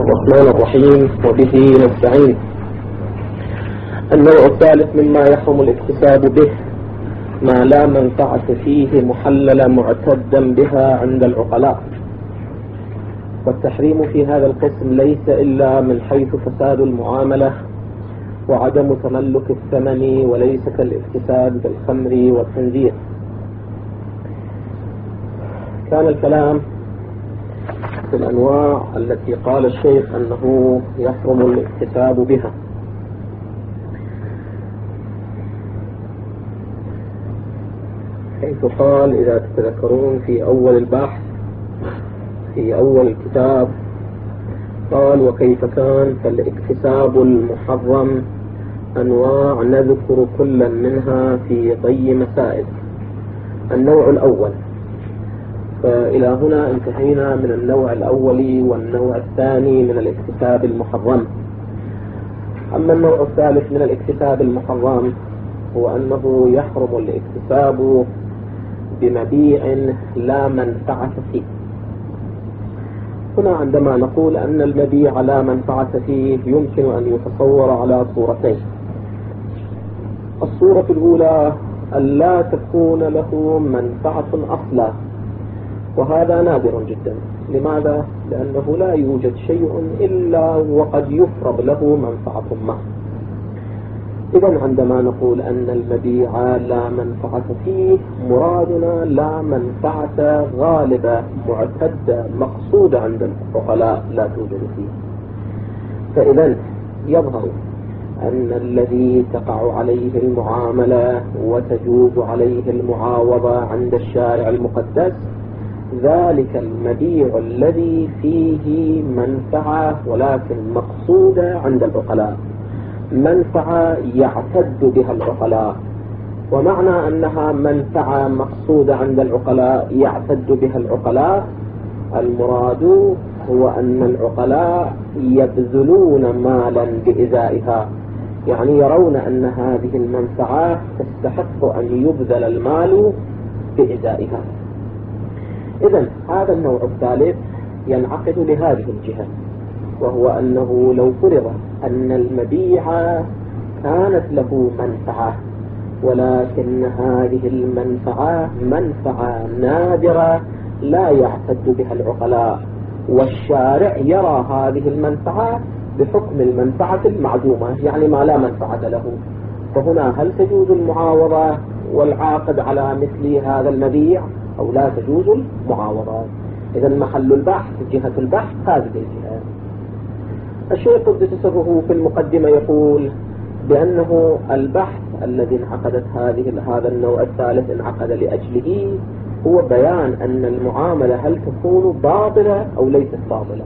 الرحمن الرحيم وبه نستعين. النوع الثالث مما يحرم الاكتساب به ما لا منفعة فيه محللا معتدا بها عند العقلاء. والتحريم في هذا القسم ليس إلا من حيث فساد المعاملة وعدم تملك الثمن، وليس كالاكتساب بالخمر والخنزير. كان الكلام في الأنواع التي قال الشيخ أنه يحرم الاكتساب بها. حيث قال إذا تتذكرون في أول البحث في أول الكتاب قال وكيف كان فالاكتساب المحرم أنواع نذكر كلا منها في ضي مسائل. النوع الأول، فإلى هنا انتهينا من النوع الأول والنوع الثاني من الاكتساب المحرم. أما النوع الثالث من الاكتساب المحرم هو أنه يحرم الاكتساب بمبيع لا منفعة فيه. هنا عندما نقول أن المبيع لا منفعة فيه يمكن أن يتصور على صورتين. الصورة الأولى أن لا تكون له منفعة أصلا، وهذا نادر جدا. لماذا؟ لأنه لا يوجد شيء إلا وقد يفرض له منفعة ما. إذن عندما نقول أن المبيع لا منفعة فيه مرادنا لا منفعة غالبة معتدة مقصودة عند العقلاء لا توجد فيه. فإذن يظهر أن الذي تقع عليه المعاملة وتجوز عليه المعاوضة عند الشارع المقدس ذلك المبيع الذي فيه منفعة ولكن مقصودة عند العقلاء، منفعة يعتد بها العقلاء. ومعنى أنها منفعة مقصودة عند العقلاء يعتد بها العقلاء، المراد هو أن العقلاء يبذلون مالا بإزائها، يعني يرون أن هذه المنفعة تستحق أن يبذل المال بإزائها. إذن هذا النوع الثالث ينعقد لهذه الجهة، وهو أنه لو فرض أن المبيع كانت له منفعة ولكن هذه المنفعة منفعة نادرة لا يعتد بها العقلاء، والشارع يرى هذه المنفعة بحكم المنفعة المعدومة، يعني ما لا منفعة له. فهنا هل تجوز المعاوضة والعاقد على مثل هذا المبيع أو لا تجوز المعاوضة؟ إذن محل البحث جهة البحث هذه الجهة. الشيخ قدس سره في المقدمة يقول بأنه البحث الذي انعقدت هذا النوع الثالث انعقد لأجله هو بيان أن المعاملة هل تكون باطلة أو ليست باطلة،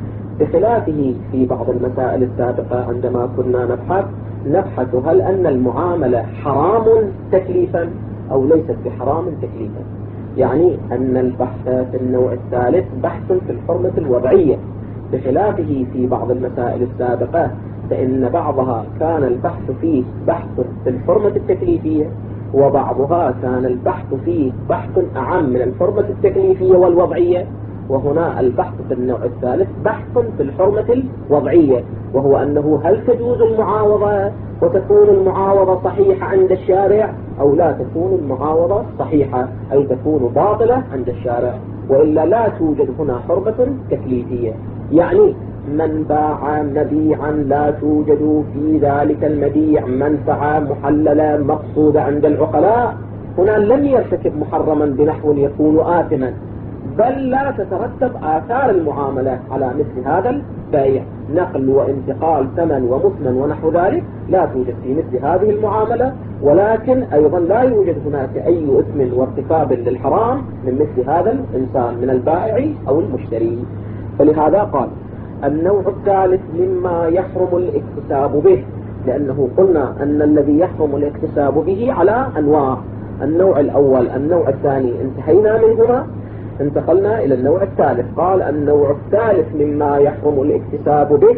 بخلافه في بعض المسائل السابقة عندما كنا نبحث هل أن المعاملة حرام تكليفا أو ليست بحرام تكليفا. يعني أن البحث في النوع الثالث بحث في الحرمة الوضعية، بخلافه في بعض المسائل السابقة فإن بعضها كان البحث فيه بحث في الحرمة التكليفية، وبعضها كان البحث فيه بحث أعم من الحرمة التكليفية والوضعية. وهنا البحث في النوع الثالث بحث في الحرمة الوضعية، وهو أنه هل تجوز المعاوضة وتكون المعاوضة صحيحة عند الشارع أو لا تكون المعاوضة صحيحة أي تكون باطلة عند الشارع، وإلا لا توجد هنا حرمة تكليفية. يعني من باع مبيعا لا توجد في ذلك المبيع منفعة محللة مقصودة عند العقلاء، هنا لم يرتكب محرما بنحو يكون آثما، بل لا تترتب آثار المعاملة على مثل هذا البيع، نقل وانتقال ثمن ومثمن ونحو ذلك لا توجد في مثل هذه المعاملة. ولكن أيضا لا يوجد هناك أي إثم وارتكاب للحرام من مثل هذا الإنسان من البائع أو المشتري. فلهذا قال النوع الثالث مما يحرم الاكتساب به، لأنه قلنا أن الذي يحرم الاكتساب به على أنواع. النوع الأول النوع الثاني انتهينا منهما، انتقلنا إلى النوع الثالث. قال النوع الثالث مما يحرم الاكتساب به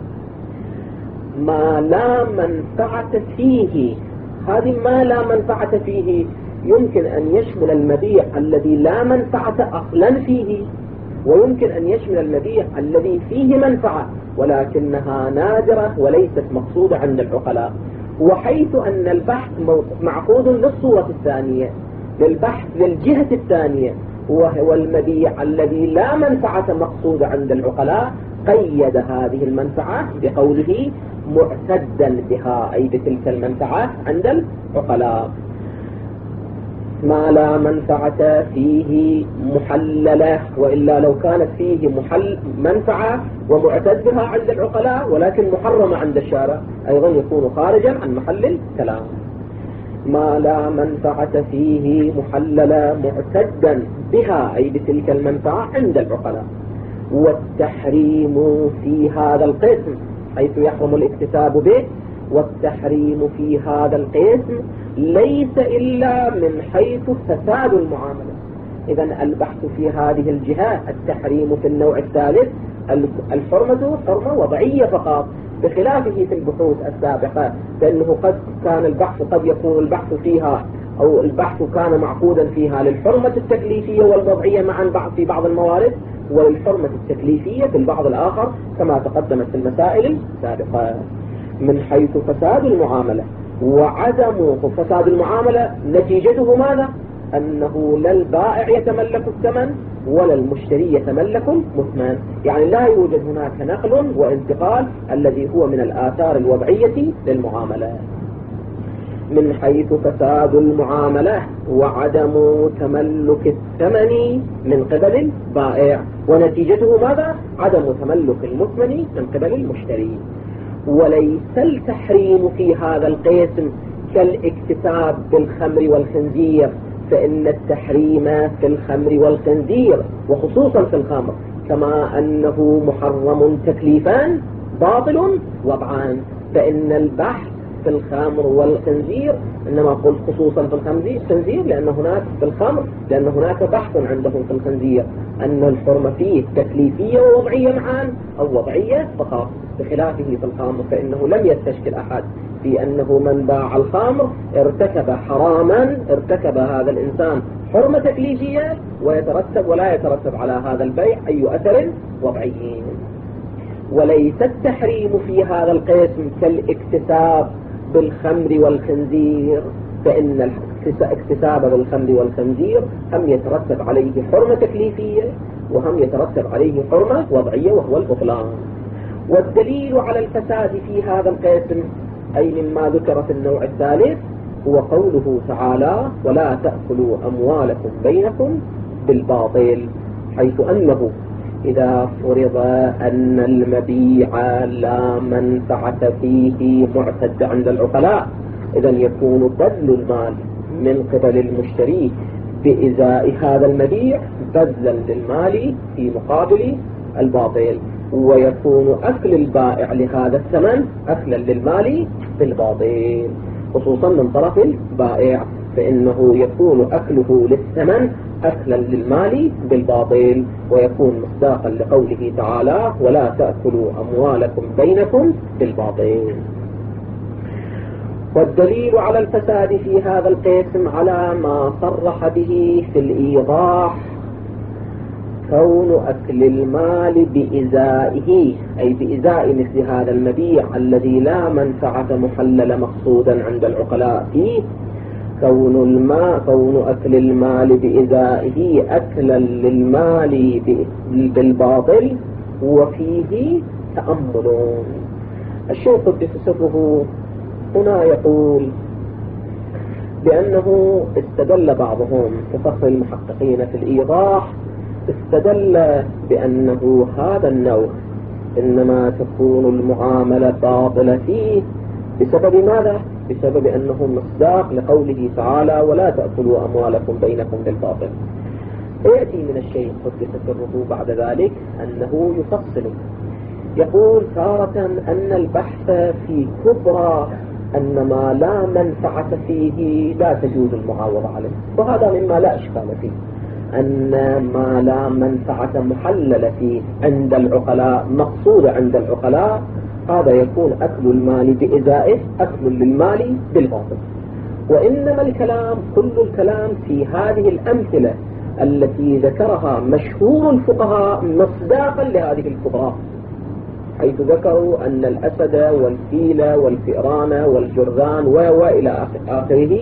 ما لا منفعة فيه. هذه ما لا منفعة فيه يمكن أن يشمل المبيع الذي لا منفعة أصلا فيه، ويمكن أن يشمل المبيع الذي فيه منفعة ولكنها نادرة وليست مقصودة عند العقلاء. وحيث أن البحث معقود للصورة الثانية، للبحث للجهة الثانية، وهو المبيع الذي لا منفعة مقصودة عند العقلاء، قيد هذه المنفعة بقوله معتدا بها، أي بتلك المنفعة عند العقلاء. ما لا منفعة فيه محللة، وإلا لو كانت فيه منفعة ومعتد بها عند العقلاء ولكن محرمة عند الشارع أيضا يكون خارجا عن محل الكلام. ما لا منفعة فيه محللة معتدا بها، أي بتلك المنفعة عند العقلاء. والتحريم في هذا القسم حيث يحرم الاكتساب به، والتحريم في هذا القسم ليس إلا من حيث فساد المعاملة. إذن البحث في هذه الجهة التحريم في النوع الثالث الحرمة حرمة وضعية فقط، بخلافه في البحوث السابقة، لأنه قد كان البحث قد يكون البحث فيها أو البحث كان معقودا فيها للحرمة التكليفية والوضعية معا في بعض الموارد، وللحرمة التكليفية في البعض الآخر كما تقدمت في المسائل السابقة. من حيث فساد المعاملة وعدم فساد المعاملة نتيجته ماذا؟ أنه لا البائع يتملك الثمن ولا المشتري يتملك المثمن، يعني لا يوجد هناك نقل وانتقال الذي هو من الآثار الوضعية للمعاملة. من حيث فساد المعاملة وعدم تملك الثمن من قبل البائع، ونتيجته ماذا؟ عدم تملك المثمن من قبل المشتري. وليس التحريم في هذا القسم كالاكتساب بالخمر والخنزير، فإن التحريم في الخمر والخنزير وخصوصا في الخمر كما أنه محرم تكليفان باطل وضعان، فإن البحث في الخمر والخنزير، إنما قلت خصوصا في الخنزير لأن هناك في الخمر لأن هناك بحث عندهم في الخنزير أن الحرمة فيه تكليفية ووضعية معا أو وضعية فقط، بخلافه في الخمر فإنه لم يستشكل أحد في أنه من باع الخمر ارتكب حراما، ارتكب هذا الإنسان حرمة تكليفية ولا يترتب على هذا البيع أي أثر وضعي. وليس التحريم في هذا القسم كالاكتساب بالخمر والخنزير، فإن الاكتساب بالخمر والخنزير هم يترتب عليه حرمة تكليفية وهم يترتب عليه حرمة وضعية وهو البطلان. والدليل على الفساد في هذا القسم أي مما ذكر في النوع الثالث هو قوله تعالى ولا تأكلوا أموالكم بينكم بالباطل، حيث أنه إذا فرض أن المبيع لا منفعة فيه معتد عند العقلاء، إذن يكون بذل المال من قبل المشتري بإزاء هذا المبيع بذلا للمال في مقابل الباطل، ويكون أكل البائع لهذا الثمن أكلا للمال بالباطل، خصوصا من طرف البائع، فإنه يكون أكله للثمن أكلا للمال بالباطل، ويكون مصداقا لقوله تعالى ولا تأكلوا أموالكم بينكم بالباطل. والدليل على الفساد في هذا القسم على ما صرح به في الإيضاح كون أكل المال بإزائه، أي بإزاء مثل هذا المبيع الذي لا منفعة محلل مقصودا عند العقلاء فيه، كون أكل المال بإزائه أكلا للمال بالباطل وفيه تأمل. الشيخ قدس سره هنا يقول بأنه استدل بعضهم كفصل المحققين في الإيضاح، استدل بأنه هذا النوع إنما تكون المعاملة باطلة فيه بسبب ماذا؟ بسبب أنه مصداق لقوله تعالى ولا تأكلوا أموالكم بينكم بالباطل. ويأتي من الشيخ قدس سره بعد ذلك أنه يفصل، يقول تارة أن البحث في كبرى أن ما لا منفعة فيه لا تجوز المعاوضة عليه، وهذا مما لا إشكال فيه، أن ما لا منفعة محللة فيه عند العقلاء مقصود عند العقلاء هذا يكون أكل المال بإزائه أكل للمال بالباطل. وإنما الكلام كل الكلام في هذه الأمثلة التي ذكرها مشهور الفقهاء مصداقا لهذه الكبرى، حيث ذكروا أن الأسد والفيل والفئران والجرذان وإلى آخره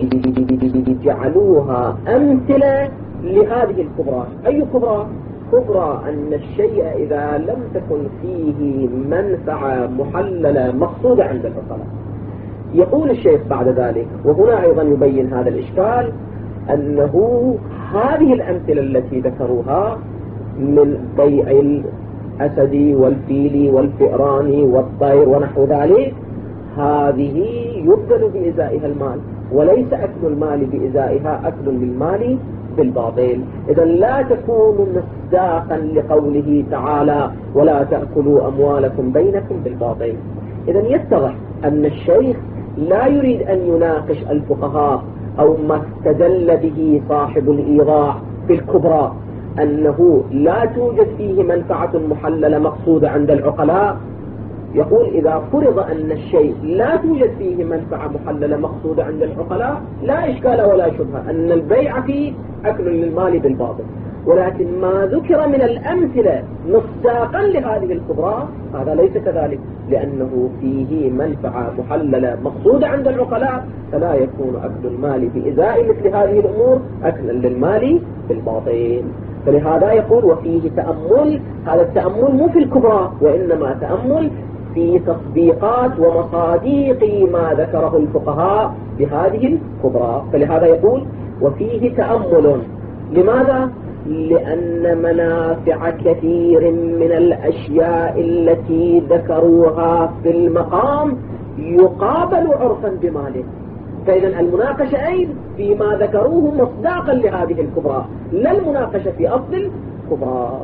جعلوها أمثلة لهذه الكبرى. أي كبرى؟ كبرى أن الشيء إذا لم تكن فيه منفعة محللة مقصودة عند العقلاء. يقول الشيخ بعد ذلك، وهنا أيضا يبين هذا الإشكال، أنه هذه الأمثلة التي ذكروها من بيع الأسد والفيل والفئران والطير ونحو ذلك، هذه يبذل بإزائها المال، وليس أكل المال بإزائها أكل للمال بالباطل. إذا لا تكون مصداقا لقوله تعالى ولا تأكلوا أموالكم بينكم بالباطل. إذا يتضح أن الشيخ لا يريد أن يناقش الفقهاء أو ما استدل به صاحب الإيضاح في الكبرى، أنه لا توجد فيه منفعة محللة مقصودة عند العقلاء. يقول إذا فرض أن الشيء لا توجد فيه منفعة محللة مقصودة عند العقلاء لا إشكال ولا شبهة أن البيع فيه أكل للمال بالباطل، ولكن ما ذكر من الأمثلة مصداقا لهذه الكبرى هذا ليس كذلك، لأنه فيه منفعة محللة مقصودة عند العقلاء، فلا يكون أكل المال بإزاء مثل هذه الأمور أكلا للمال بالباطل. فلهذا يقول وفيه تأمل. هذا التأمل مو في الكبرى، وإنما تأمل في تطبيقات ومصاديق ما ذكره الفقهاء بهذه الكبرى. فلهذا يقول وفيه تأمل. لماذا؟ لأن منافع كثير من الأشياء التي ذكروها في المقام يقابل عرفا بماله. فإذا المناقشة أين؟ فيما ذكروه مصداقا لهذه الكبرى، لا المناقشة في أصل الكبرى.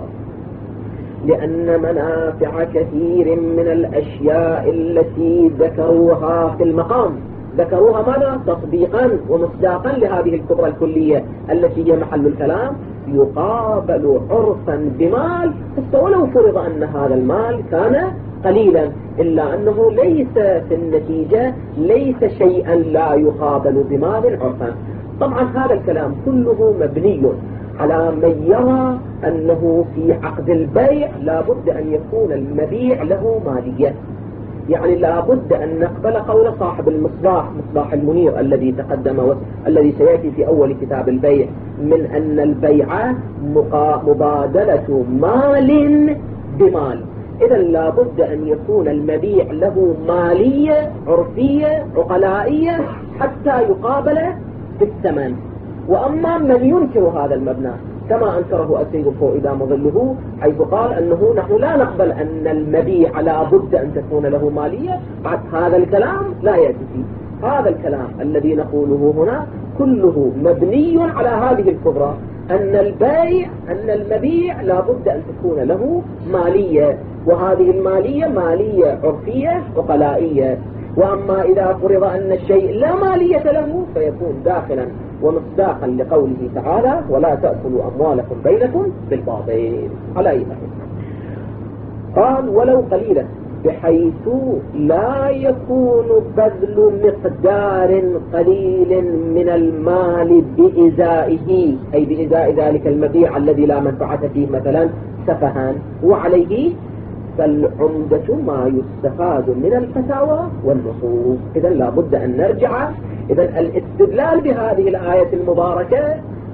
لأن منافع كثير من الأشياء التي ذكروها في المقام ذكروها ماذا؟ تطبيقا ومصداقا لهذه الكبرى الكلية التي هي محل الكلام، يقابل عرفا بمال، حتى ولو فرض أن هذا المال كان قليلا، إلا أنه ليس في النتيجة ليس شيئا لا يقابل بمال عرفا. طبعا هذا الكلام كله مبني على من يرى أنه في عقد البيع لا بد أن يكون المبيع له مالية. يعني لا بد أن نقبل قول صاحب المصباح، مصباح المنير الذي تقدم الذي سيأتي في أول كتاب البيع، من أن البيع مبادلة مال بمال. إذا لا بد أن يكون المبيع له مالية عرفية عقلائية حتى يقابل بالثمن. وأما من ينكر هذا المبنى كما أنكره السيد الفوئدى مظله، حيث قال أنه نحن لا نقبل أن المبيع لا بد أن تكون له مالية، بعد هذا الكلام لا يأتي فيه. هذا الكلام الذي نقوله هنا كله مبني على هذه الكبرى، أن المبيع لا بد أن تكون له مالية، وهذه المالية مالية عرفية عقلائية. وأما إذا فرض أن الشيء لا مالية له فيكون داخلا ومصداقا لقوله تعالى ولا تأكلوا أموالكم بينكم بالباطل. على أي حال قال ولو قليلا، بحيث لا يكون بذل مقدار قليل من المال بإزائه، أي بإزاء ذلك المبيع الذي لا منفعة فيه مثلا سفها، وعليه فالعمدة ما يستفاد من الفتاوى والنصوص. إذا لا بد أن نرجع. إذا الاستدلال بهذه الآية المباركة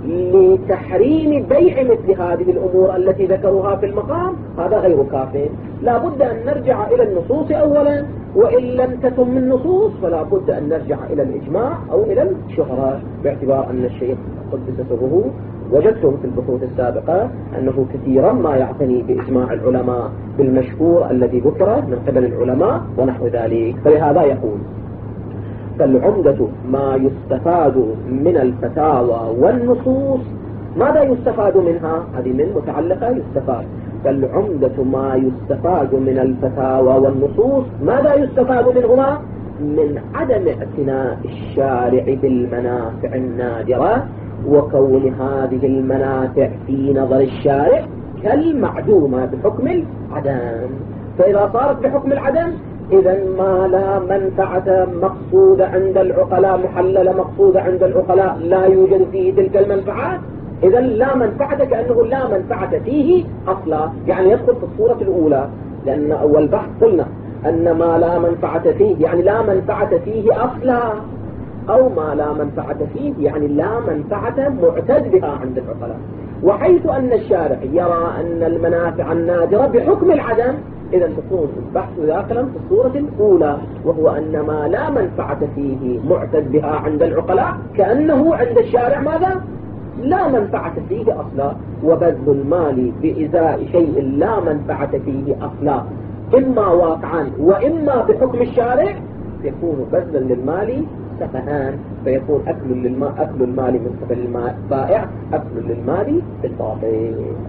لتحريم بيع مثل هذه الأمور التي ذكروها في المقام هذا غير كاف. لا بد أن نرجع إلى النصوص أولا، وإن لم تكن من نصوص فلا بد أن نرجع إلى الإجماع أو إلى الشهرة، باعتبار أن الشيخ قدس سره وجدتم في البحوث السابقة أنه كثيرا ما يعتني بإجماع العلماء بالمشهور الذي ذكر من قبل العلماء ونحو ذلك. فلهذا يقول فالعمدة ما يستفاد من الفتاوى والنصوص. ماذا يستفاد منها؟ هذه من متعلقة يستفاد. فالعمدة ما يستفاد من الفتاوى والنصوص. ماذا يستفاد منهما؟ من عدم اعتناء الشارع بالمنافع النادرة، وكون هذه المنافع في نظر الشارع كالمعدومة بحكم العدم. فإذا صارت بحكم العدم إذا ما لا منفعة مقصودة عند العقلاء محللة مقصودة عند العقلاء لا يوجد فيه تلك المنفعة، إذا لا منفعة كأنه لا منفعة فيه أصلا، يعني يدخل في الصورة الأولى، لأن أول بحث قلنا أن ما لا منفعة فيه يعني لا منفعة فيه أصلا، أو ما لا منفعة فيه يعني لا منفعة معتد بها عند العقلاء. وحيث أن الشارع يرى أن المنافع النادرة بحكم العدم، إذا تكون البحث داخلا في الصورة الأولى، وهو أن ما لا منفعة فيه معتد بها عند العقلاء كأنه عند الشارع ماذا؟ لا منفعة فيه أصلا. وبذل المال بإزاء شيء لا منفعة فيه أصلا إما واقعا وإما بحكم الشارع يكون بذلا للمال سفهان، فيكون أكل المال من قبل البائع أكل للمال بالباطل.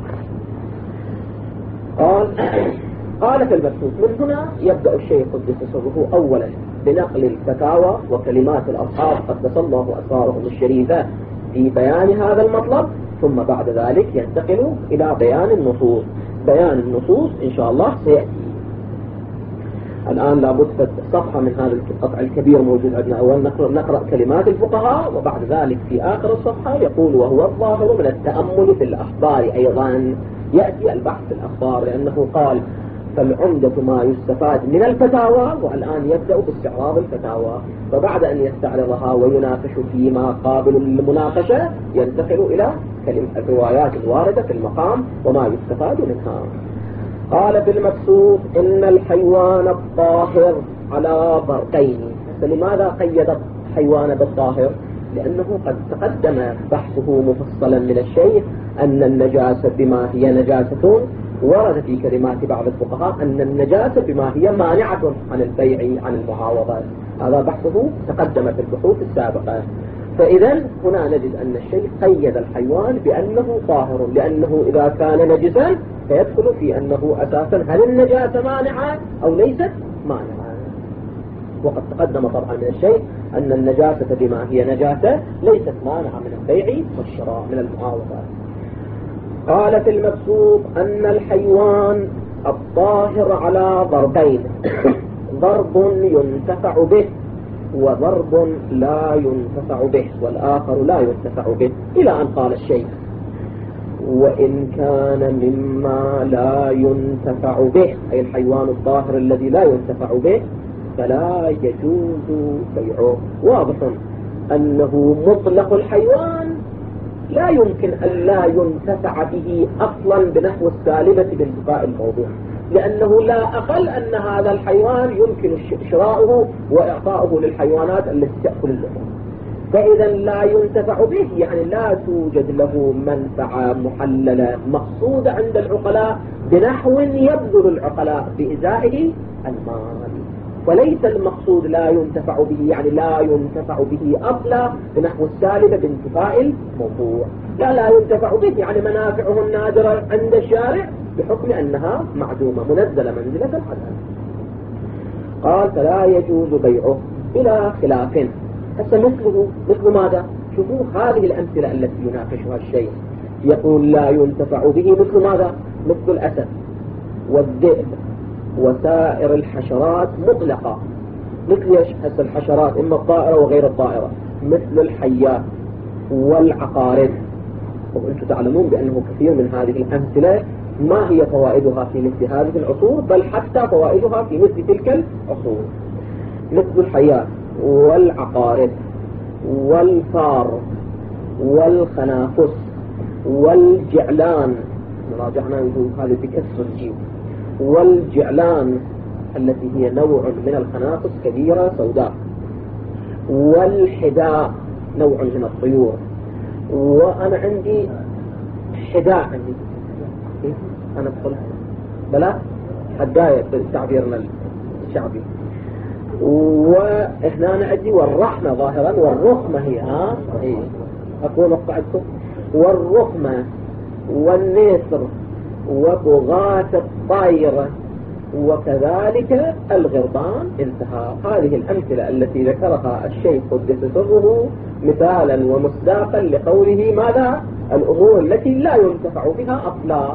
قال في المبسوط: من هنا يبدأ الشيخ قدس سره أولا بنقل الفتاوى وكلمات الأصحاب قدس الله أسرارهم الشريفة في بيان هذا المطلب، ثم بعد ذلك ينتقل إلى بيان النصوص. بيان النصوص إن شاء الله سيأتي. الآن لابد صفحة من هذا القطع الكبير موجود عندنا. أولا نقرأ كلمات الفقهاء، وبعد ذلك في آخر الصفحة يقول: وهو الظاهر من التأمل في الأخبار. أيضا يأتي البحث في الأخبار، لأنه قال: فالعمدة ما يستفاد من الفتاوى، والآن يبدأ باستعراض الفتاوى، فبعد أن يستعرضها ويناقش فيما قابل للمناقشة ينتقل إلى الروايات الواردة في المقام وما يستفاد منها. قال في المبسوط: إن الحيوان الطاهر على ضربين. لماذا قيد الحيوان بالطاهر؟ لأنه قد تقدم بحثه مفصلا من الشيء أن النجاسة بما هي نجاسة، ورد في كلمات بعض الفقهاء أن النجاسة بما هي مانعة عن البيع عن المعاوضة. هذا بحثه تقدم في البحوث السابقة. فإذا هنا نجد أن الشيء قيد الحيوان بأنه طاهر، لأنه إذا كان نجسا فيدخل في أنه أساسا هل النجاسة مانعة أو ليست مانعة. وقد تقدم طبعا من الشيء أن النجاسة بما هي نجاسة ليست مانعة من البيع والشراء من المعاوضة. قال في المبسوط: أن الحيوان الطاهر على ضربين: ضرب ينتفع به وضرب لا ينتفع به، والآخر لا ينتفع به، إلى أن قال الشيخ: وإن كان مما لا ينتفع به، أي الحيوان الطاهر الذي لا ينتفع به، فلا يجوز بيعه. واضح أنه مطلق الحيوان لا يمكن أن لا ينتفع به أصلا بنحو السالبة بانتفاء الموضوع، لأنه لا أقل أن هذا الحيوان يمكن شراؤه وإعطاؤه للحيوانات التي تأكل اللحوم. فإذا لا ينتفع به يعني لا توجد له منفعة محللة مقصودة عند العقلاء بنحو يبذل العقلاء بإزائه المال. وليس المقصود لا ينتفع به يعني لا ينتفع به أصلا بنحو السالبة بانتفاء الموضوع. لا ينتفع به يعني منافعه النادرة عند الشارع بحكم أنها معدومة منزلة منزلة الحسن. قال: فلا يجوز بيعه بلا خلاف. هسه مثل ماذا؟ شوفوا هذه الأمثلة التي يناقشها الشيخ. يقول: لا ينتفع به مثل ماذا؟ مثل الأسد والذئب وسائر الحشرات مطلقة. مثل هسه الحشرات إما الطائرة وغير الطائرة، مثل الحيات والعقارب. وأنتم تعلمون بأنه كثير من هذه الأمثلة ما هي فوائدها في مثل هذه العصور، بل حتى فوائدها في مثل تلك العصور. مثل الحيات والعقارب والفار والخنافس والجعلان، راجعنا هذه بكسر الجيم، والجعلان التي هي نوع من الخنافس كبيرة سوداء، والحداء نوع من الطيور. وأنا عندي حداء، عندي أنا أدخل بلا حداية بالتعبيرنا الشعبي. وإحنا عندي والرحمة ظاهرا، والرخمة هي أقول أقطعكم، والرخمة والنسر وبغاة الطير وكذلك الغربان. انتهى. هذه الأمثلة التي ذكرها الشيخ قدس سره مثالا ومصداقا لقوله ماذا؟ الأمور التي لا ينتفع بها أصلا.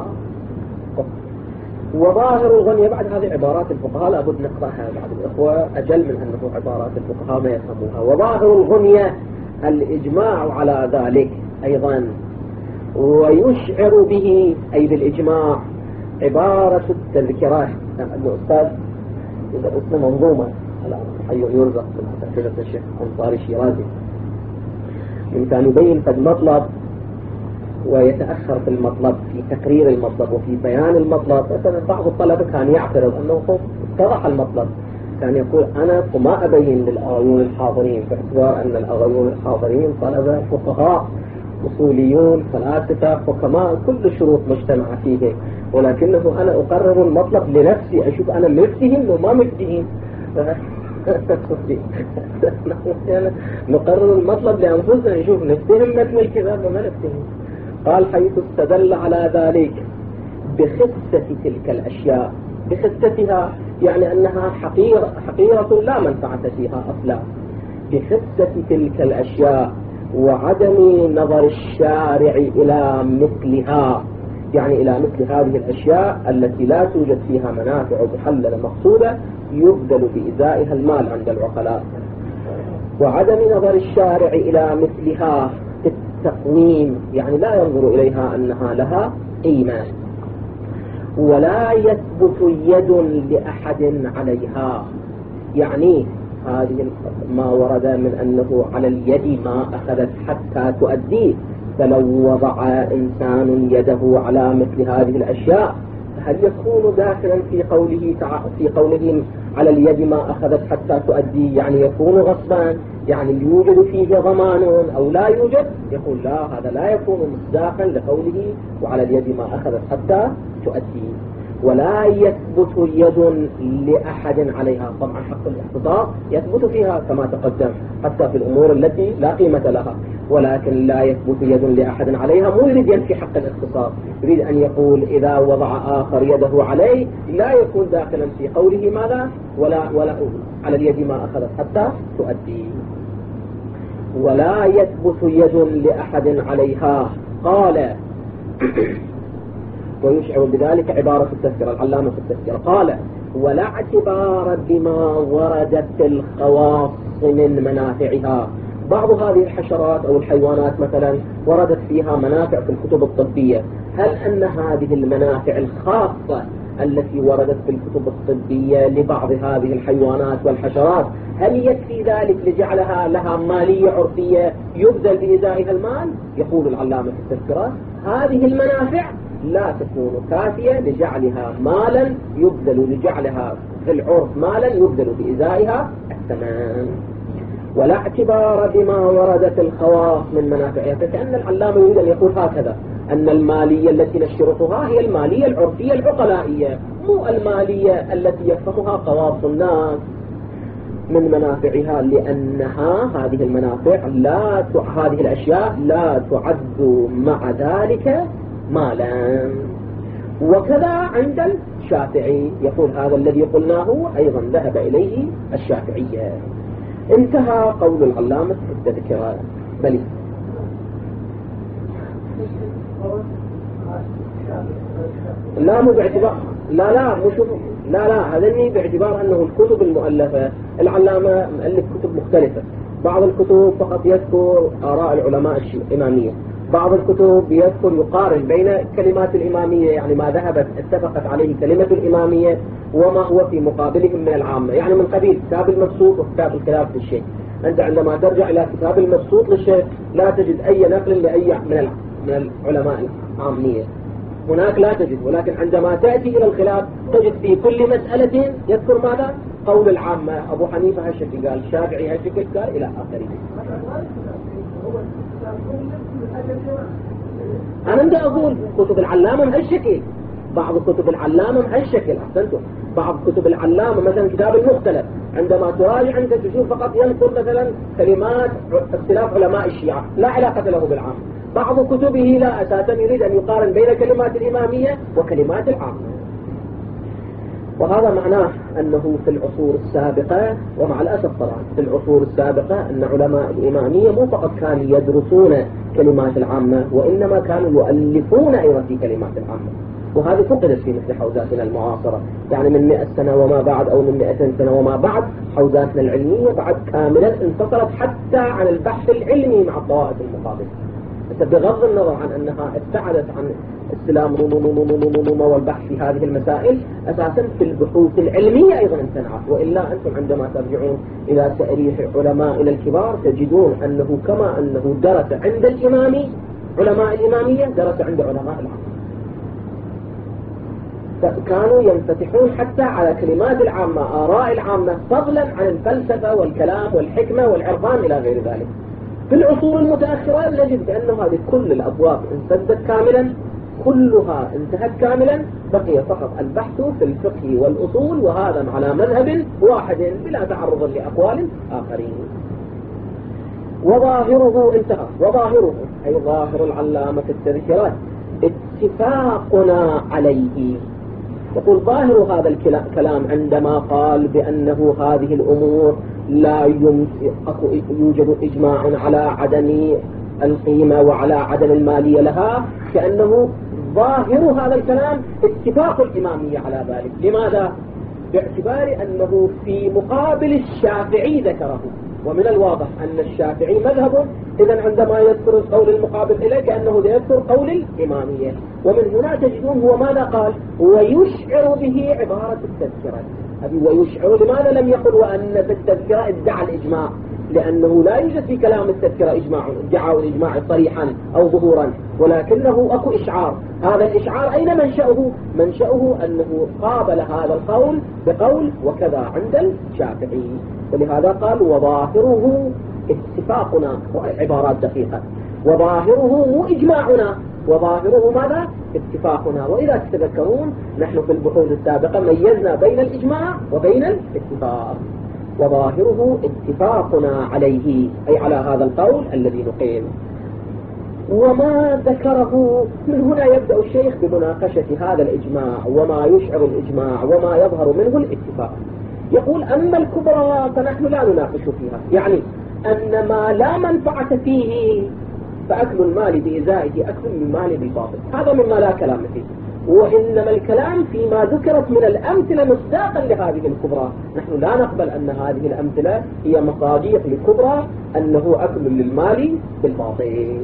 وظاهر الغنية، بعد هذه عبارات الفقهاء لابد نقرأها بعض الإخوة أجل من أنه عبارات الفقهاء ما يفهموها. وظاهر الغنية الإجماع على ذلك أيضا. ويشعر به أي بالإجماع عبارة التذكرة. الأستاذ اسمه منظومة حي يرزق من الشيخ أنصاري الشيرازي، من كان يبين في المطلب ويتأخر في المطلب في تقرير المطلب وفي بيان المطلب. مثلا بعض الطلبة كان يعترض أنه اتضح المطلب، كان يقول أنا ما أبين للأغيون الحاضرين، باعتبار أن الأغيون الحاضرين طلبة فقهاء أصوليون فلاسفة حكماء كل شروط مجتمع فيه، ولكنه أنا أقرر المطلب لنفسي، أشوف أنا مفتهم وما مفتهم. نقرر المطلب لأنفسنا، نشوف نفتهم متن الكتاب وما نفتهم. قال حيث استدل على ذلك بخسة تلك الأشياء، بخستها يعني أنها حقيرة لا منفعة فيها أصلا، بخسة تلك الأشياء وعدم نظر الشارع إلى مثلها، يعني إلى مثل هذه الأشياء التي لا توجد فيها منافع محللة مقصودة يبذل بإزائها المال عند العقلاء، وعدم نظر الشارع إلى مثلها في التقويم، يعني لا ينظر إليها أنها لها قيمة، ولا يثبت يد لأحد عليها، يعني هذه ما ورد من أنه على اليد ما أخذت حتى تؤديه، فلو وضع إنسان يده على مثل هذه الأشياء هل يكون داخلا في قوله على اليد ما أخذت حتى تؤدي، يعني يكون غصبا، يعني يوجد فيه ضمان أو لا يوجد؟ يقول لا، هذا لا يكون مصداقا لقوله وعلى اليد ما أخذت حتى تؤدي. ولا يثبت يد لأحد عليها، طبعا حق الاختصاص يثبت فيها كما تقدم حتى في الأمور التي لا قيمة لها، ولكن لا يثبت يد لأحد عليها مو يريد ينفي حق الاختصاص، يريد أن يقول إذا وضع آخر يده عليه لا يكون داخلا في قوله ماذا ولا على اليد ما أخذت حتى تؤدي. ولا يثبت يد لأحد عليها. قال ويشعر بذلك عبارة التذكرة العلامة في التذكرة، قال ولا اعتبار بما وردت في الخواص من منافعها. بعض هذه الحشرات أو الحيوانات مثلا وردت فيها منافع في الكتب الطبية، هل أن هذه المنافع الخاصة التي وردت في الكتب الطبية لبعض هذه الحيوانات والحشرات هل يكفي ذلك لجعلها لها مالية عرفية يبذل بإزائها المال؟ يقول العلامة في التذكرة هذه المنافع لا تكون كافية لجعلها مالا يبذل، لجعلها في العرف مالا يبذل بإزائها الثمن. ولا اعتبار بما وردت الخواص من منافعها، فكأن العلامة يريد أن يقول هكذا أن المالية التي نشترطها هي المالية العرفية العقلائية، مو المالية التي يفهمها خواص الناس من منافعها، لأنها هذه المنافع هذه الأشياء لا تعد مع ذلك مالا. وكذا عند الشافعي، يقول هذا الذي قلناه أيضا ذهب إليه الشافعية. انتهى قول العلامة في التذكرة. بل لا مو باعتبار لا هذا باعتبار أنه الكتب المؤلفة العلامة مؤلف كتب مختلفة، بعض الكتب فقط يذكر آراء العلماء الإمامية، بعض الكتب يذكر يقارن بين كلمات الإمامية، يعني ما اتفقت عليه كلمة الإمامية وما هو في مقابلهم من العامة، يعني من قبيل كتاب المبسوط وكتاب الخلاف للشيخ. أنت عندما ترجع إلى كتاب المبسوط للشيخ لا تجد أي نقل لأي من العلماء العامية، هناك لا تجد، ولكن عندما تأتي إلى الخلاف تجد في كل مسألة يذكر ماذا؟ قول العامة، أبو حنيفة هالشكل قال، الشافعي هالشكل قال، إلى آخره. أنا بدي أقول كتب العلامة بهالشكل، بعض كتب العلامة بهالشكل، أحسنتم، بعض كتب العلامة مثلا كتاب المختلف عندما تراجع أنت تشوف فقط يذكر مثلا كلمات اختلاف علماء الشيعة لا علاقة له بالعامة، بعض كتبه لا أساسا يريد أن يقارن بين كلمات الإمامية وكلمات العامة. وهذا معناه أنه في العصور السابقة، ومع الأسف طبعا في العصور السابقة، أن علماء الإمامية مو فقط كانوا يدرسون كلمات العامة وإنما كانوا يؤلفون أيضا في كلمات العامة، وهذه فقدت في مثل حوزاتنا المعاصرة، يعني من 100 سنة وما بعد أو من 200 سنة وما بعد حوزاتنا العلمية بعد كاملا انفصلت حتى عن البحث العلمي مع الطوائف المقابلة. بغض النظر عن أنها ابتعدت عن السلام والبحث في هذه المسائل، أساسا في البحوث العلمية أيضا امتنعت. وإلا أنتم عندما ترجعون إلى تاريخ علمائنا الكبار تجدون أنه كما أنه درس عند الإمامي علماء الإمامية درس عند علماء العامة، كانوا ينفتحون حتى على كلمات العامة، آراء العامة، فضلا عن الفلسفة والكلام والحكمة والعرفان إلى غير ذلك. في العصور المتأخرة نجد بأن هذه كل الأبواب انسدت كاملا، كلها انتهت كاملا، بقي فقط البحث في الفقه والأصول، وهذا على مذهب واحد بلا تعرض لأقوال آخرين. وظاهره انتهى، وظاهره أي ظاهر العلامة التذكرات اتفاقنا عليه. يقول ظاهر هذا الكلام عندما قال بأنه هذه الأمور لا يوجد إجماع على عدم القيمة وعلى عدم المالية لها، كأنه ظاهر هذا الكلام اتفاق الإمامية على ذلك. لماذا؟ باعتبار أنه في مقابل الشافعي ذكره، ومن الواضح أن الشافعي مذهب، إذن عندما يذكر القول المقابل إليه كأنه يذكر قول الإمامية. ومن هنا تجدون هو ماذا قال؟ ويشعر به عبارة التذكرة. ويشعر لماذا لم يقل وأن في التذكرة ادعى الإجماع؟ لأنه لا يوجد في كلام التذكرة إجماع، ادعى الإجماع صريحا أو ظهورا، ولكنه أكو إشعار. هذا الإشعار أين منشأه؟ منشأه أنه قابل هذا القول بقول وكذا عند الشافعي، ولهذا قال وظاهره اتفاقنا، عبارات دقيقة، وظاهره مو إجماعنا، وظاهره ماذا؟ اتفاقنا. وإذا تتذكرون نحن في البحوث السابقة ميزنا بين الإجماع وبين الاتفاق، وظاهره اتفاقنا عليه أي على هذا القول الذي نقيم. وما ذكره من هنا يبدأ الشيخ بمناقشة هذا الإجماع وما يشعر الإجماع وما يظهر منه الاتفاق. يقول أما الكبرى فنحن لا نناقش فيها، يعني أن ما لا منفعة فيه فأكل المال بإزائه أكل من المال بالباطل، هذا مما لا كلام فيه. وإنما الكلام فيما ذكرت من الأمثلة مصداقا لهذه الكبرى. نحن لا نقبل أن هذه الأمثلة هي مصادق لكبرى أنه أكل للمال بالباطل.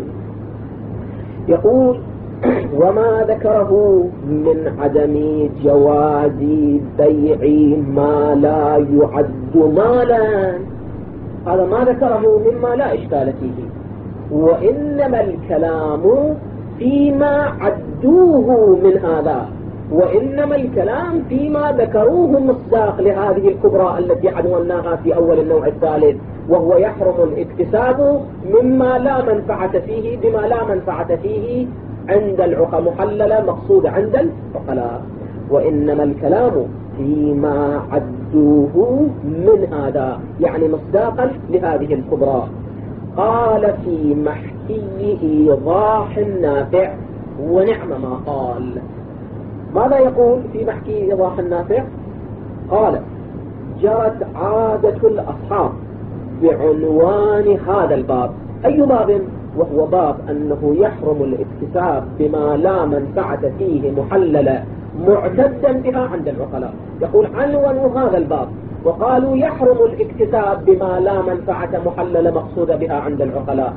يقول وما ذكره من عدم جواز بيع ما لا يعد مالا، هذا ما ذكره مما لا إشكال فيه. وإنما الكلام فيما عدوه من هذا، وإنما الكلام فيما ذكروه مصداق لهذه الكبرى التي عنوناها في أول النوع الثالث، وهو يحرم الاكتساب مما لا منفعة فيه بما لا منفعة فيه عند العقلاء، محللة مقصودة عند العقلاء. وإنما الكلام فيما عدوه من هذا، يعني مصداقا لهذه الكبرى. قال في محكي إيضاح النافع، ونعم ما قال. ماذا يقول في محكي إيضاح النافع؟ قال جرت عادة الأصحاب بعنوان هذا الباب. أي باب؟ وهو باب أنه يحرم الاكتساب بما لا منفعة فيه محللة معتدا بها عند العقلاء. يقول عنوان هذا الباب وقالوا يحرم الاكتساب بما لا منفعة محللة مقصودة بها عند العقلاء.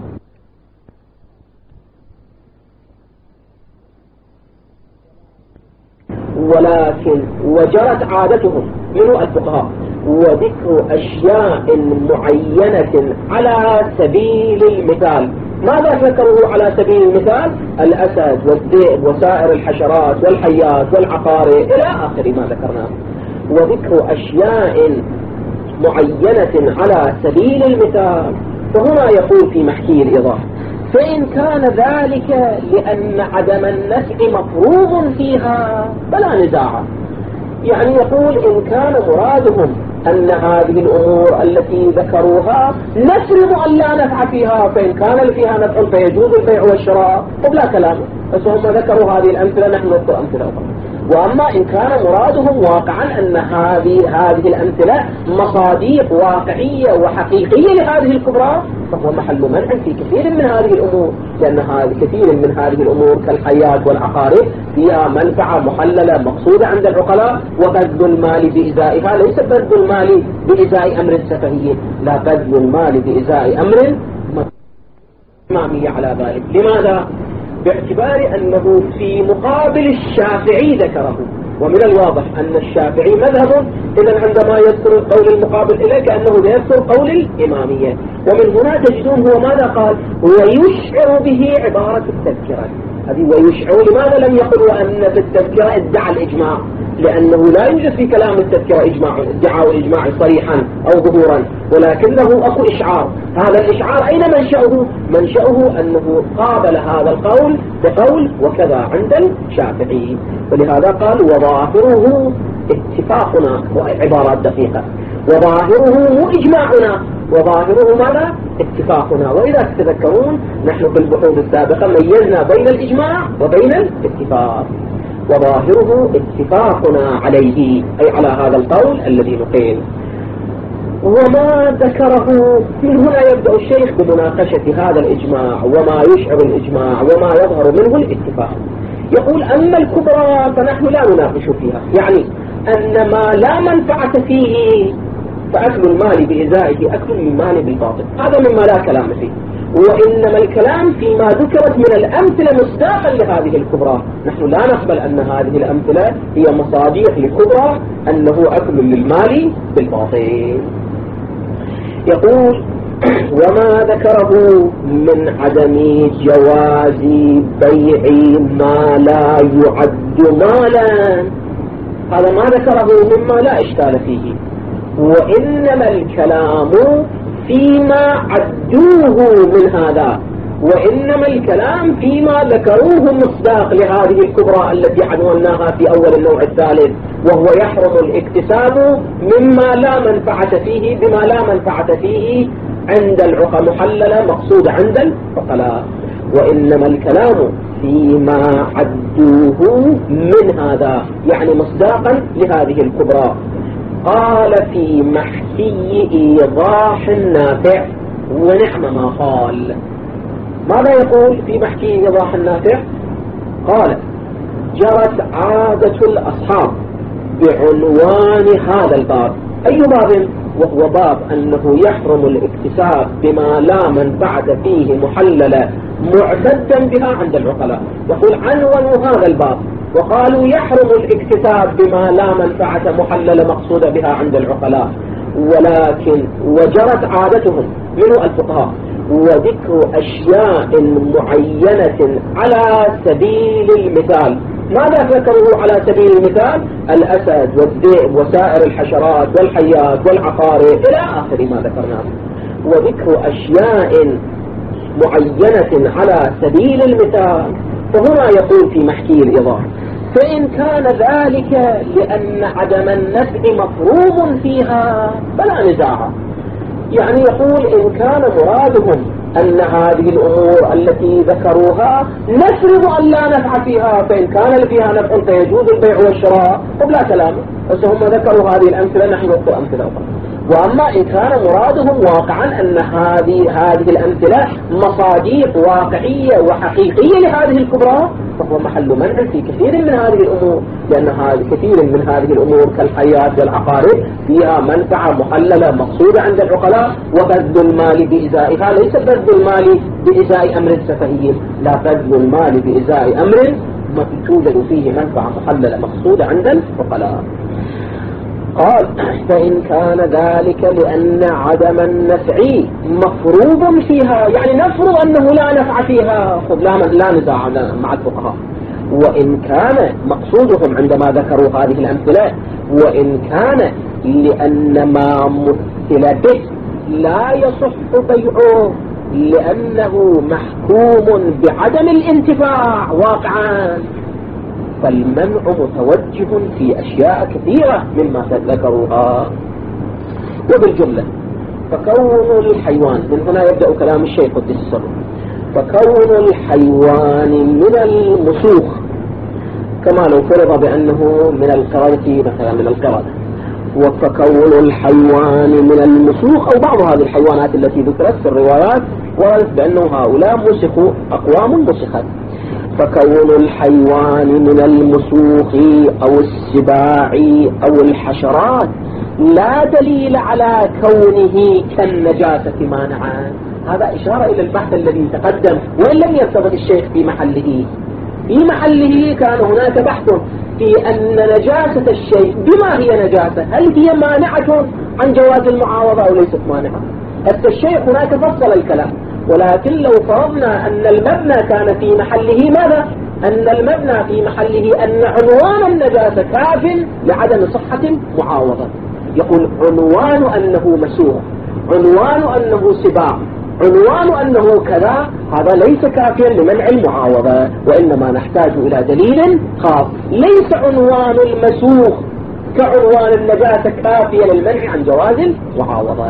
ولكن وجرت عادتهم من الفقهاء وذكر أشياء معينة على سبيل المثال. ماذا ذكروا على سبيل المثال؟ الأسد والذئب وسائر الحشرات والحيات والعقارب إلى آخر ما ذكرناه. وذكر أشياء معينة على سبيل المثال. فهنا يقول في محكي الإيضاح فإن كان ذلك لأن عدم النفع مفروض فيها فلا نزاع. يعني يقول إن كان مرادهم أن هذه الأمور التي ذكروها نفرض أن لا نفع فيها، فإن كان فيها نفع فيجوز البيع والشراء وبلا كلام. بس هم ذكروا هذه الأمثلة، نحن نذكر أمثلة أخرى. وأما إن كان مرادهم واقعا أن هذه الأمثلة مصادق واقعية وحقيقية لهذه الكبرى فهو محل منع في كثير من هذه الأمور، لأن كثير من هذه الأمور كالحيات والعقارب فيها منفعة محللة مقصودة عند العقلاء. وبذل المال بإزائها ليس بذل المال بإزاء أمر سفهي، لا، بذل المال بإزاء أمر الإمامية على ذلك. لماذا؟ باعتبار أنه في مقابل الشافعي ذكره، ومن الواضح أن الشافعي مذهب، إذن عندما يذكر القول المقابل إليه كأنه يذكر قول الإمامية. ومن هنا تجدون هو ماذا قال؟ ويشعر به عبارة التذكرة. هذه ويشعر، لماذا لم يقل وأن في التذكرة ادعى الإجماع؟ لأنه لا يوجد في كلام التذكرة ادعاء الإجماع صريحا أو ظهورا، ولكنه أكو إشعار. هذا الإشعار أين منشأه؟ منشأه أنه قابل هذا القول بقول وكذا عند الشافعي، ولهذا قال وظاهره اتفاقنا، وعبارات دقيقة، وظاهره مو إجماعنا، وظاهره ماذا؟ اتفاقنا. وإذا تتذكرون نحن في البحوث السابقة ميزنا بين الإجماع وبين الاتفاق، وظاهره اتفاقنا عليه، أي على هذا القول الذي نقيل. وما ذكره من هنا يبدأ الشيخ بمناقشة هذا الإجماع وما يشعر الإجماع وما يظهر منه الاتفاق. يقول أما الكبرى فنحن لا نناقش فيها، يعني أن ما لا منفعة فيه فأكل المال بإزائه أكل المال بالباطل، هذا مما لا كلام فيه. وإنما الكلام فيما ذكرت من الأمثلة مصداقا لهذه الكبرى. نحن لا نقبل أن هذه الأمثلة هي مصادق لكبرى أنه أكل للمال بالباطل. يقول وما ذكره من عدم جواز بيع ما لا يعد مالا، هذا ما ذكره مما لا إشكال فيه. وإنما الكلام فيما عدوه من هذا، وإنما الكلام فيما ذكروه مصداق لهذه الكبرى التي عنوناها في أول النوع الثالث، وهو يحرم الاكتساب مما لا منفعة فيه بما لا منفعة فيه عند العقى محللة مقصود عند العقلاء. وإنما الكلام فيما عدوه من هذا، يعني مصداقا لهذه الكبرى. قال في محكي إيضاح النافع، ونعم ما قال. ماذا يقول في محكي إيضاح النافع؟ قال جرت عادة الأصحاب بعنوان هذا الباب. أي باب؟ وهو باب أنه يحرم الاكتساب بما لا منفعة فيه محللة معتدا بها عند العقلاء. يقول عنوان هذا الباب وقالوا يحرم الاكتساب بما لا منفعة محللة مقصودة بها عند العقلاء، ولكن وجرت عادتهم منه الفقهاء وذكر أشياء معينة على سبيل المثال. ماذا ذكروا على سبيل المثال؟ الأسد والذئب وسائر الحشرات والحيات والعقارب إلى آخر ما ذكرناه. وذكر أشياء معينة على سبيل المثال، فهنا يقول في محكي الإيضاح فإن كان ذلك لأن عدم النفع مفروض فيها فلا نزاع. يعني يقول إن كان مرادهم أن هذه الأمور التي ذكروها نفرض أن لا نفع فيها، فإن كان فيها نفع فيجوز البيع والشراء، فلا كلام. بس هم ذكروا هذه الأمثلة، نحن نذكر أمثلة أخرى. وأما إن كان مرادهم واقعا أن هذه الأمثلة مصادق واقعية وحقيقية لهذه الكبرى، فهو محل منع في كثير من هذه الأمور، لأن كثير من هذه الأمور كالحيات والعقارب فيها منفعة محللة مقصودة عند العقلاء، وبذل المال بإزائها ليس بذل المال بإزاء أمر سفهي، لا، بذل المال بإزاء أمر توجد فيه منفعة محللة مقصودة عند العقلاء. قال فإن كان ذلك لأن عدم النفع مفروض فيها، يعني نفرض أنه لا نفع فيها، لا نزاع مع الفقهاء. وإن كان مقصودهم عندما ذكروا هذه الأمثلة وإن كان لأن ما مثل به لا يصح بيعه لأنه محكوم بعدم الانتفاع واقعا، فالمنع متوجه في أشياء كثيرة مما ذكروها. وبالجملة فكون الحيوان، من هنا يبدأ كلام الشيخ قدس السر، فكون الحيوان من المسوخ كما لو فرض بأنه من القردة مثلا من القردة، وفكون الحيوان من المسوخ أو بعض هذه الحيوانات التي ذكرت في الروايات وردت بأنه هؤلاء مسخوا أقوام مسخت، فكون الحيوان من المسوخ أو السباع أو الحشرات لا دليل على كونه كالنجاسة مانعا. هذا إشارة إلى البحث الذي تقدم، وإن لم يرتبط الشيخ في محله. في محله كان هناك بحث في أن نجاسة الشيء بما هي نجاسة، هل هي مانعة عن جواز المعاوضة أو ليست مانعة. الشيخ هناك فصل الكلام، ولكن لو فرضنا أن المبنى كان في محله ماذا؟ أن المبنى في محله أن عنوان النجاسة كاف لعدم صحة معاوضة. يقول عنوان أنه مسوح، عنوان أنه سباع، عنوان أنه كذا، هذا ليس كافيا لمنع المعاوضة، وإنما نحتاج إلى دليل خاص. ليس عنوان المسوخ كعنوان النجاسة كافيا للمنع عن جواز المعاوضة.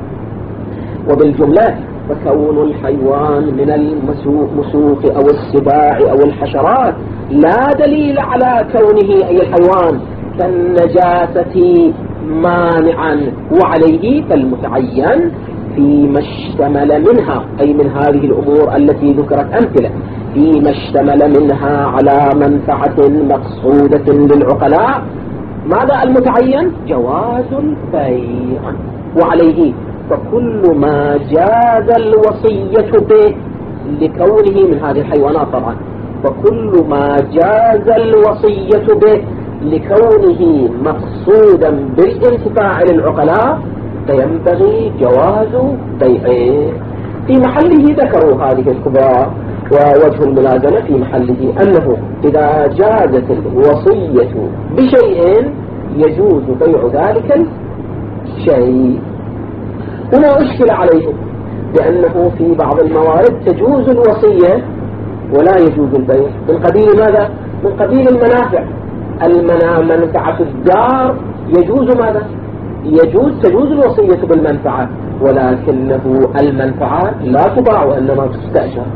وبالجملة فكون الحيوان من المسوخ أو السباع أو الحشرات لا دليل على كونه أي الحيوان كالنجاسة مانعا، وعليه فالمتعين فيما اشتمل منها، أي من هذه الأمور التي ذكرت أمثلة، فيما اشتمل منها على منفعة مقصودة للعقلاء. ماذا المتعين؟ جواز البيع. وعليه فكل ما جاز الوصية به لكونه من هذه الحيوانات طبعا، فكل ما جاز الوصية به لكونه مقصودا بالانتفاع للعقلاء فينبغي جواز بيعه. في محله ذكروا هذه الكبرى، ووجه الملازمة في محله أنه إذا جازت الوصية بشيء يجوز بيع ذلك الشيء. هنا أشكل عليهم بأنه في بعض الموارد تجوز الوصية ولا يجوز البيع، من قبيل ماذا؟ من قبيل المنافع. منفعة الدار يجوز ماذا؟ تجوز الوصية بالمنفعة، ولكنه المنفعة لا تباع وإنما تستأجر.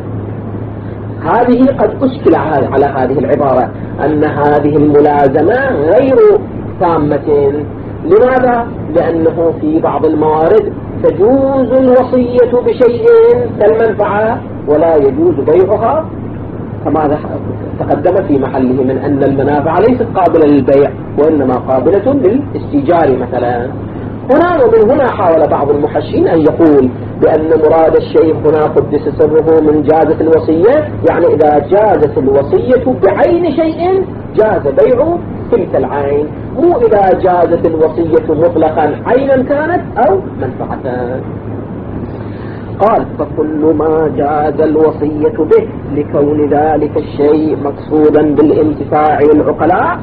هذه قد أشكل على هذه العبارة أن هذه الملازمة غير تامة. لماذا؟ لأنه في بعض الموارد تجوز الوصية بشيء كالمنفعة ولا يجوز بيعها، كما تقدم في محله من أن المنافع ليست قابلة للبيع وإنما قابلة للاستيجار مثلا. هنا ومن هنا حاول بعض المحشين أن يقول بأن مراد الشيخ هنا قدس سره من جازة الوصية، يعني إذا جازت الوصية بعين شيء جاز بيع تلك العين، مو إذا جازت الوصية مطلقا عينا كانت أو منفعة. قال فكل ما جاز الوصية به لكون ذلك الشيء مقصودا بالانتفاع للعقلاء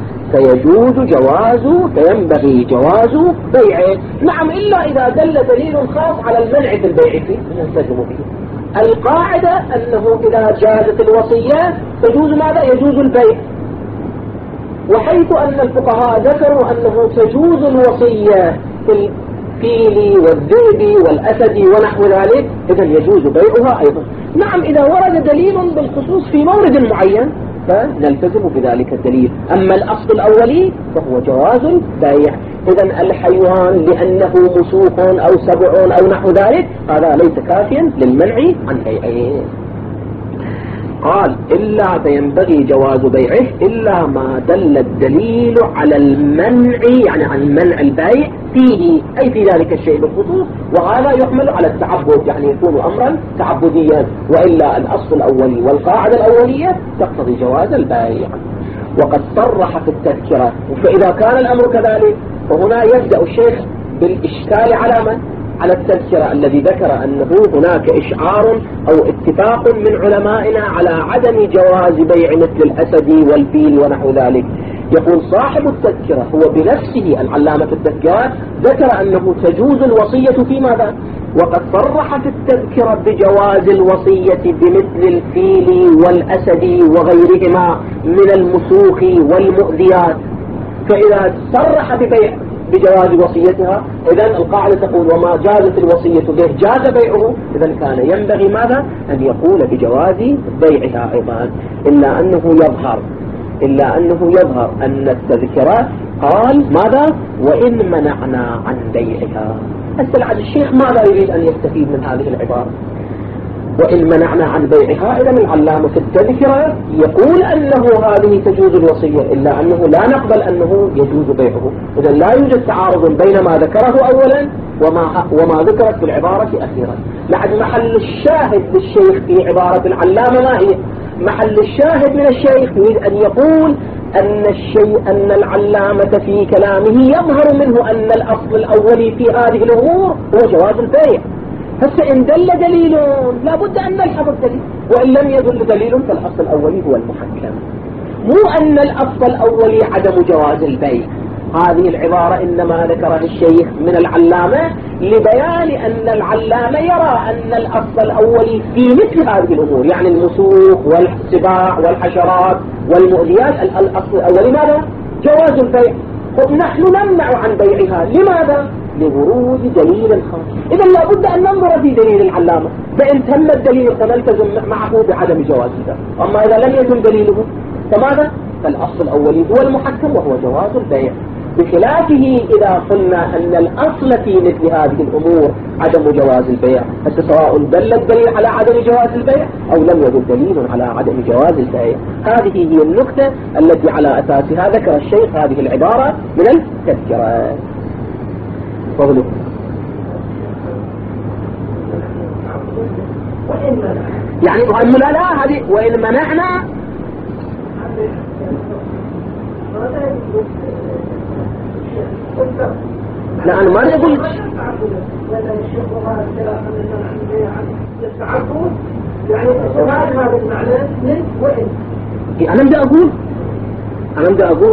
فينبغي جواز بيعه. نعم، إلا إذا دل دليل خاص على المنع في البيع فيه نلتزم به. القاعدة أنه إذا جازت الوصية تجوز ماذا؟ يجوز البيع. وحيث أن الفقهاء ذكروا أنه تجوز الوصية في الفيل والذئب والأسد ونحو ذلك، إذا يجوز بيعها أيضا. نعم، إذا ورد دليل بالخصوص في مورد معين فنلتزم بذلك الدليل، أما الأصل الأولي فهو جواز البيع. إذا الحيوان لأنه مسوق أو سبع أو نحو ذلك هذا ليس كافيا للمنع عن بيعه. قال إلا فينبغي جواز بيعه إلا ما دل الدليل على المنع، يعني عن منع البيع فيه، أي في ذلك الشيء بالخصوص، وهذا يحمل على التعبد، يعني يكون أمرا تعبديا، وإلا الأصل الأولي والقاعدة الأولية تقتضي جواز البيع. وقد صرح في التذكرة، فإذا كان الأمر كذلك فهنا يبدأ الشيخ بالإشكال على من؟ على التذكرة الذي ذكر أنه هناك إشعار أو اتفاق من علمائنا على عدم جواز بيع مثل الأسد والفيل ونحو ذلك. يقول صاحب التذكرة هو بنفسه العلامة في التذكرة ذكر أنه تجوز الوصية في ماذا؟ وقد صرح في التذكرة بجواز الوصية بمثل الفيل والأسد وغيرهما من المسوخ والمؤذيات. فإذا صرح بجواز وصيتها إذن القاعدة تقول وما جازت الوصية به جاز بيعه، إذن كان ينبغي ماذا؟ أن يقول بجواز بيعها أيضا. إلا أنه يظهر أن التذكرة قال ماذا؟ وإن منعنا عن بيعها. السلعة الشيخ ماذا يريد أن يستفيد من هذه العبارة؟ وإن منعنا عن بيعها، إذن العلامة في التذكرة يقول أنه هذه تجوز الوصية، إلا أنه لا نقبل أنه يجوز بيعه. إذن لا يوجد تعارض بين ما ذكره أولا وما ذكرت في العبارة أخيرا. بعد محل الشاهد للشيخ في عبارة العلامة ما هي؟ محل الشاهد من الشيخ يريد أن يقول أن العلامة في كلامه يظهر منه أن الأصل الأولي في هذه الأمور هو جواز البيع. هسه إن دل دليل لا بد أن نلحظ الدليل، وإن لم يدل دليل فالأصل الأولي هو المحكم، مو أن الأصل الأولي عدم جواز البيع. هذه العبارة إنما ذكرها الشيخ من العلامة لبيان أن العلامة يرى أن الأصل الأولي في مثل هذه الأمور، يعني المسوق والسباع والحشرات والمؤذيات، الأصل الأولي ماذا؟ جواز البيع. نحن نمنع عن بيعها، لماذا؟ لورود دليل خاص. إذا لابد أن ننظر في دليل العلامة، فإن تم الدليل فنلتزم معه بعدم جواز ذلك، أما إذا لم يتم دليله فماذا؟ فالأصل الأولي هو المحكم وهو جواز البيع، بخلافه إذا قلنا أن الأصل في مثل هذه الأمور عدم جواز البيع، سواء دل الدليل على عدم جواز البيع أو لم يدل دليل على عدم جواز البيع. هذه هي النقطة التي على أساسها ذكر الشيخ هذه العبارة من التذكرة. فضلوا. يعني لا هذه وإن منعنا لا أنا ما أقول يعني أنا بدي أقول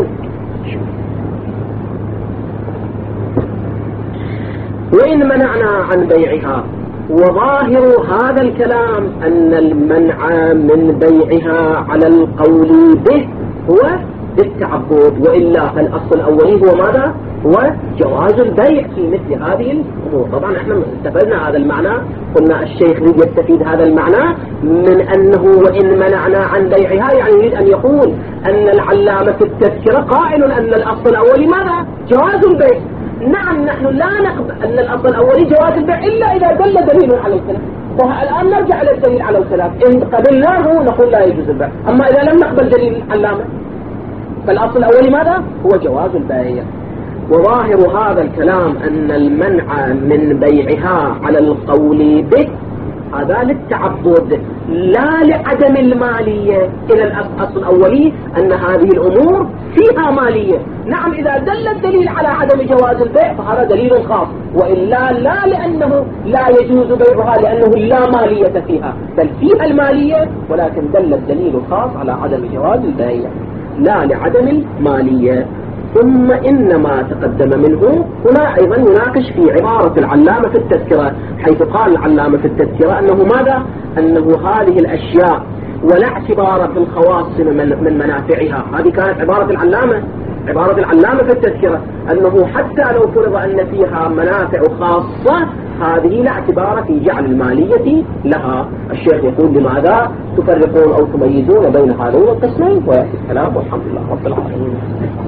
وإن منعنا عن بيعها، وظاهر هذا الكلام أن المنع من بيعها على القول به هو التعبد، وإلا فالأصل الأولي هو ماذا؟ هو جواز البيع في مثل هذه الأمور. طبعا احنا استفدنا هذا المعنى، قلنا الشيخ يريد يستفيد هذا المعنى من أنه وإن منعنا عن بيعها، يعني يريد أن يقول أن العلامة في التذكرة قائل أن الأصل الأولي ماذا؟ جواز البيع. نعم نحن لا نقبل أن الأصل الأولي جواز البيع إلا إذا دل دليل على الخلاف، فالآن نرجع إلى الدليل على الخلاف، إن قبلناه نقول لا يجوز البيع، أما إذا لم نقبل دليل العلامة فالأصل الأولي ماذا؟ هو جواز البيع. وظاهر هذا الكلام أن المنع من بيعها على القول به هذا للتعبد لا لعدم المالية. إذا الأصل الأولي أن هذه الأمور فيها مالية. نعم إذا دل الدليل على عدم جواز البيع فهذا دليل خاص، وإلا لا لأنه لا يجوز بيعها لأنه لا مالية فيها، بل فيها المالية ولكن دل الدليل الخاص على عدم جواز البيع لا لعدم المالية. ثم إنما تقدم منه هنا أيضا يناقش في عبارة العلامة في التذكرة، حيث قال العلامة في التذكرة أنه ماذا؟ أنه هذه الأشياء ولا اعتبار بالخواص من منافعها. هذه كانت عبارة العلامة في التذكرة، أنه حتى لو فرض أن فيها منافع خاصة هذه لا اعتبار في جعل المالية لها. الشيخ يقول لماذا تفرقون أو تميزون بين هذين القسمين، ويأتي الكلام والحمد لله رب العالمين.